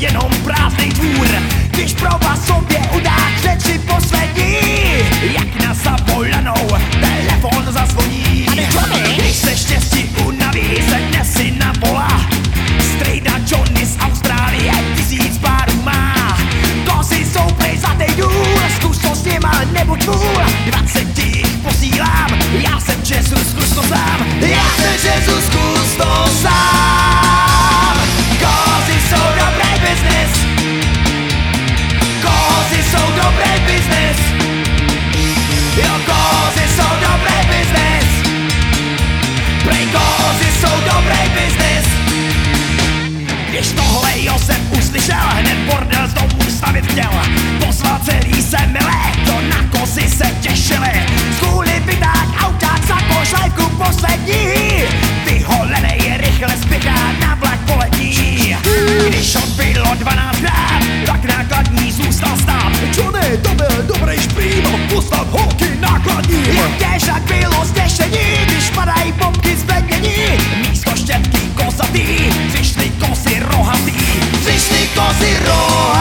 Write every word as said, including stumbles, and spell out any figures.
jenom prázdnej dvůr. Když pro vás sobě udá řeči poslední, jak na zavolanou telefon zazvoní. Když se štěstí unaví, sedne si na vola. Strejda Johnny z Austrálie tisíc párů má. Kozy jsou prej zlatej důl, zkus to s něma nebuď vůl. Dvacet ti jich posílám, já jsem Jesus, zkus to sám. Já jsem Jesus, zkus to sám. Kozy jsou dobrý business. Kozy jsou dobrý business. Jo, kozy jsou dobrý business. Prej kozy jsou dobrý business. Když tohle Josef uslyšel, hned bordel z domu stavit chtěl. Pozval celý semile, to na kozy se těšili. Z kůly vyták, auták, za šlajku poslední. Vyholenej rychle spěchá na vlak poletní. Když odbylo dvanáct krát, tak nákladní zůstal stát. Johnny, to byl dobrý šprýno, postav holky nákladní. Těžak bylo zděšení, když padají bombky zvednění. Místo štětky kozatý, přišli kozy rohatý. Přišli kozy rohatý.